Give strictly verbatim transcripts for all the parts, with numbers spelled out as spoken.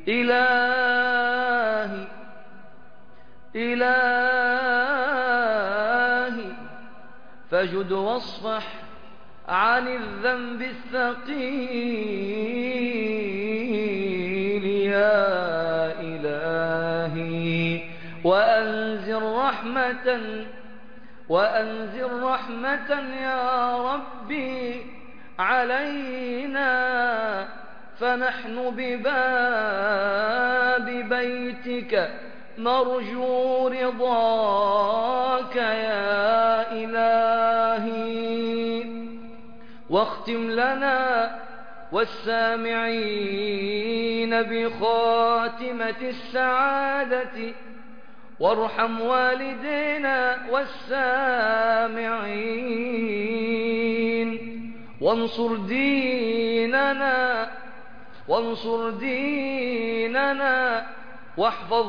إلهي إلهي فجد واصفح عن الذنب الثقيل يا إلهي وأنزل رحمة وأنزل رحمة يا ربي علينا فنحن بباب بيتك نرجو رضاك يا إلهي واختم لنا والسامعين بخاتمة السعادة وارحم والدينا والسامعين وانصر ديننا وانصر ديننا واحفظ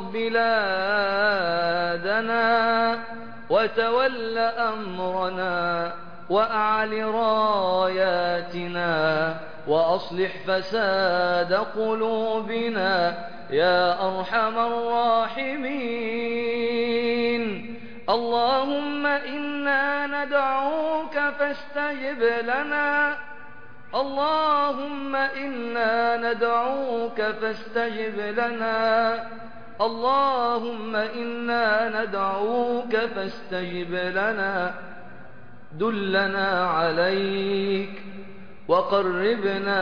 بلادنا وتول أمرنا وأعل راياتنا وأصلح فساد قلوبنا يا أرحم الراحمين. اللهم إنا ندعوك فاستجب لنا اللهم إنا ندعوك فاستجب لنا اللهم إنا ندعوك فاستجب لنا دلنا عليك وقربنا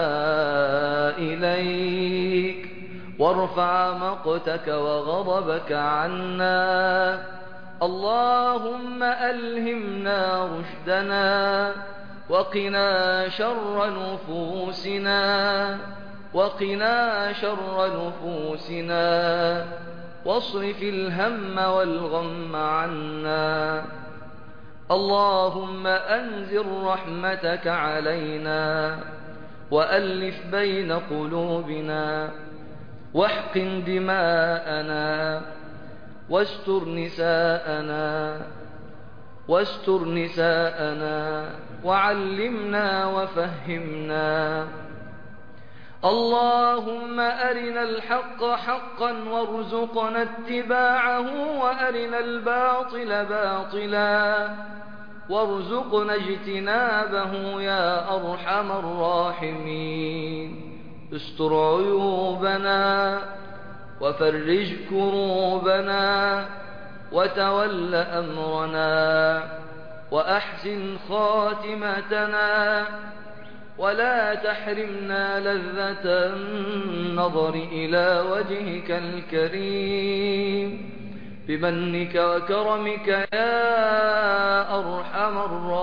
إليك وارفع مقتك وغضبك عنا. اللهم ألهمنا رشدنا وقنا شر نفوسنا وقنا شر نفوسنا واصرف الهم والغم عنا. اللهم أنزل رحمتك علينا وألف بين قلوبنا واحقن دماءنا واستر نساءنا واستر نساءنا وعلمنا وفهمنا. اللهم أرنا الحق حقا وارزقنا اتباعه وأرنا الباطل باطلا وارزقنا اجتنابه يا أرحم الراحمين. استر عيوبنا وفرج كروبنا وتول أمرنا وأحسن خاتمتنا ولا تحرمنا لذة النظر إلى وجهك الكريم بمنك وكرمك يا أرحم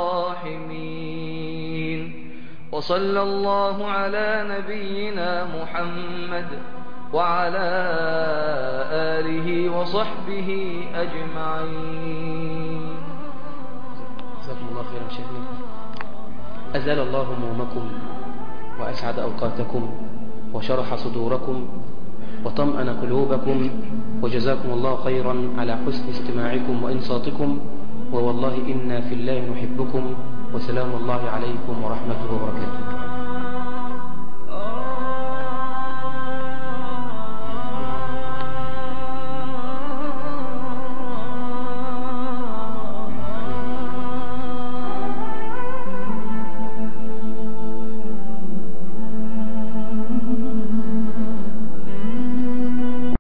الراحمين. وصلى الله على نبينا محمد وعلى آله وصحبه أجمعين. جزاكم الله خيرا شيخنا، أزال الله همومكم وأسعد أوقاتكم وشرح صدوركم وطمأن قلوبكم، وجزاكم الله خيرا على حسن استماعكم وإنصاتكم، ووالله إنا في الله نحبكم، وسلام الله عليكم ورحمته وبركاته.